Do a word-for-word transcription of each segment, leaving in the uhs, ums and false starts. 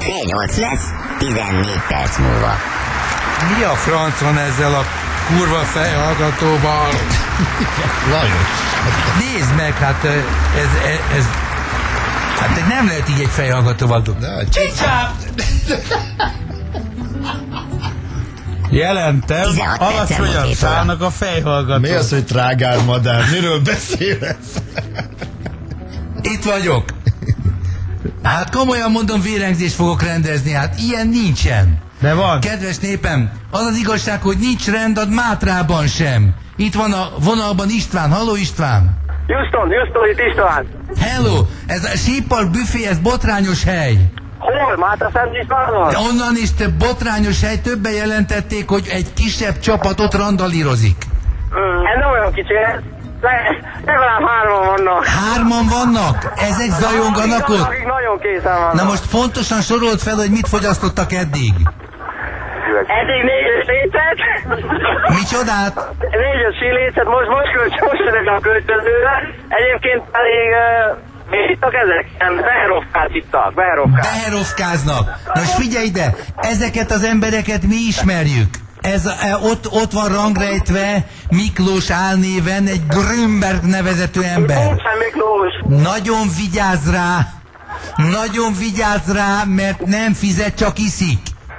Fél nyolc lesz, tizennégy perc múlva. Mi a franc van ezzel a kurva fejhallgatóval? Lajos. Nézd meg, hát ez, ez, ez hát nem lehet így egy fejhallgatóval dobni. Csicsám! Jelentem, alacsonyan szállnak a fejhallgatók. Mi az, hogy trágár madár? Miről beszélesz? Itt vagyok. Hát komolyan mondom, vérengzést fogok rendezni, hát ilyen nincsen. De van. Kedves népem, az az igazság, hogy nincs rend a Mátrában sem. Itt van a vonalban István. Halló István! Houston, Houston, itt István. Hello! Ez a Sípark büfé, ez botrányos hely. Hol? Mátra Szent Istvánban? De onnan is több botrányos hely, többen jelentették, hogy egy kisebb csapat ott randalírozik. Mm, ez nem olyan kicsi, ez legalább hárman vannak. Hárman vannak? Ezek zajonganak ott? Akik nagyon készen vannak. Na most fontosan sorolt fel, hogy mit fogyasztottak eddig. Eddig négyes lécet. Micsodát? Négyes sílécet, most most kölcsönök a költözőre. Egyébként pedig uh, mi ittak ezek? Beherovkát ittak, beherovkát. Beherovkáznak. Na és figyelj ide, ezeket az embereket mi ismerjük. Ez, e, ott, ott van rangrejtve Miklós álnéven egy Grünberg nevezetű ember. Nincsen Miklós. Nagyon vigyázz rá, nagyon vigyázz rá, mert nem fizet, csak iszik.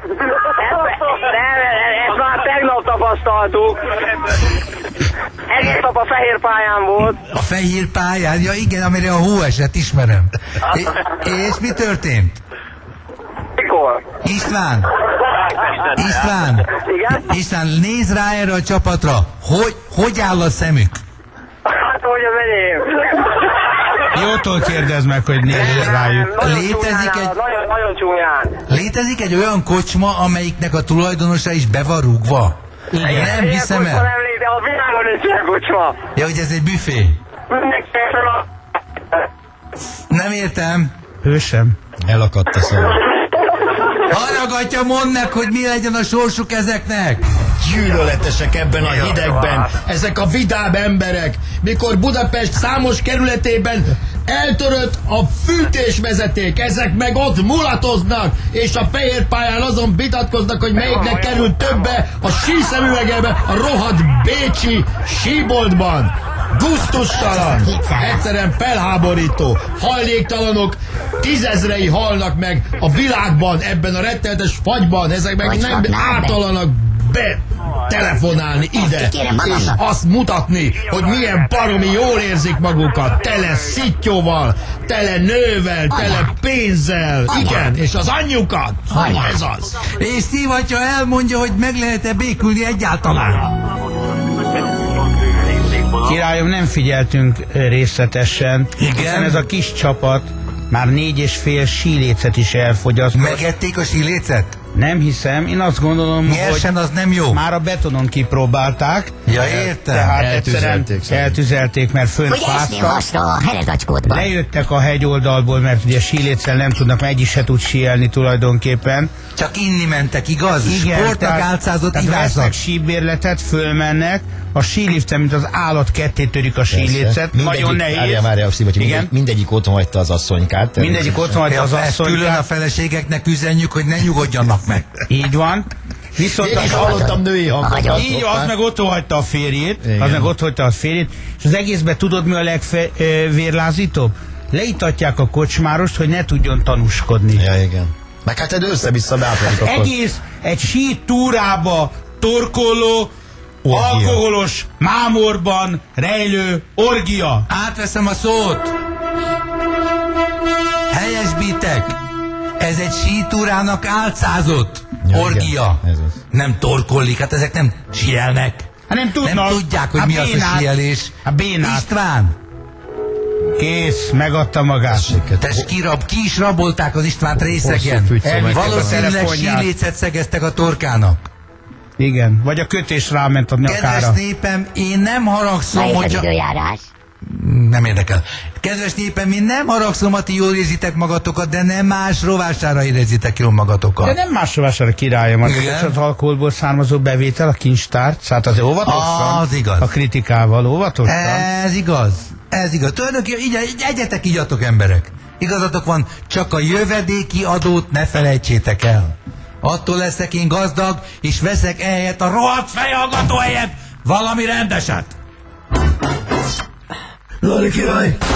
Ezt már tegnap tapasztaltuk. Egész nap a fehér pályán volt. A fehér pályán? Ja igen, amire a hó esett, ismerem. É, és mi történt? Mikor? István! István! Igen? István, nézz rá erre a csapatra. Hogy, hogy áll a szemük? Hát, hogy az enyém. Jótól kérdezd meg, hogy nézz rájuk. Nagyon Létezik csúnyán, egy- Nagyon, nagyon csúnyán. Létezik egy olyan kocsma, amelyiknek a tulajdonosa is be van rúgva? Nem Ilyen hiszem kocsma el. nem létezik, a világon nincs ilyen kocsma. Ja, hogy ez egy büfé. Mindenki fel a... Nem értem. Ő sem. Elakadt a szó. Haragatja, mondd meg, hogy mi legyen a sorsuk ezeknek. Gyűlöletesek ebben a hidegben. Ezek a vidám emberek. Mikor Budapest számos kerületében eltörött a fűtésvezeték, ezek meg ott mulatoznak, és a fehér pályán azon vitatkoznak, hogy melyiknek kerül többe a síszemüvegebe a rohadt bécsi síboltban. Gusztustalan, egyszerűen felháborító. Hajléktalanok tízezrei halnak meg a világban, ebben a rettenetes fagyban, ezek meg nem ártalanak be telefonálni ide, és azt mutatni, hogy milyen baromi jól érzik magukat, tele szittyóval, tele nővel, tele pénzzel, igen, és az anyjukat, ez az. És Szivatya elmondja, hogy meg lehet-e békülni egyáltalán. Királyom, nem figyeltünk részletesen, Igen? hiszen ez a kis csapat már négy és fél sílécet is elfogyasztott. Megették a sílécet? Nem hiszem, én azt gondolom, Nyersen hogy az nem jó. már a betonon kipróbálták. Ja, értem. Tehát Eltüzelték egyszerűen szerintem. eltüzelték, mert fönt Hogy esni fáztak. hasra a herezacskódban. Lejöttek a hegyoldalból, mert ugye síléccel nem tudnak, mert egy is se tud síelni tulajdonképpen. Csak inni mentek, igaz? Igen, Sportnak tehát- álcázott tehát iváznak. vesznek síbérletet, fölmennek, a síliften, mint az állat ketté törik a sílécet. Nagyon nehéz. Várjál, várjál, Szív, hogy Igen. mindegy, mindegyik otthon hagyta az asszonykát. Mindegyik ott van Ja, az ezt külön a asszony. feleségeknek üzenjük, hogy ne nyugodjanak meg. Így van. Viszont Mégis a, hallottam női hangokat. így, az meg otthon hagyta a férjét, Igen. az meg otthon hagyta a férjét, és az egészben tudod, mi a legvérlázítóbb? Leitatják a kocsmárost, hogy ne tudjon tanúskodni. Ja, igen. Meg hát egy össze-vissza beállítjuk akkor. Egész egy sí túrába torkolló, Orgia. alkoholos, mámorban rejlő orgia. Átveszem a szót. Helyesbítek. Ez egy sítúrának álcázott Ja, orgia. igen, ez az. Nem torkollik, hát ezek nem sielnek. Hát nem tudnak. Nem tudják, hogy Hát mi az a bénát. sielés. Hát bénát. István, Kész, megadta magát. tess kirab, ki is rabolták az Istvánt részegen. Hosszú fűtszó meg- Valószínűleg telefonját. sílécet szegeztek a torkának. Igen, vagy a kötés ráment a Kedves nyakára. népem, én nem haragszom, Melyik az hogyha... időjárás? Nem érdekel. Kedves népem, én nem haragszom, ha ti jól érzitek magatokat, de nem más rovására érezitek jól magatokat. De nem másra vásárol királyom, Igen. az alkoholból származó bevétel, a kincstárt, szóval azért óvatosan. Az igaz. A kritikával óvatosan. Ez igaz. Ez igaz. Tulajdonképpen így, így egyetek, igyatok emberek. Igazatok van, csak a jövedéki adót ne felejtsétek el. Attól leszek én gazdag, és veszek ehelyett a rohadt fejhallgató helyett valami rendeset. Lali király!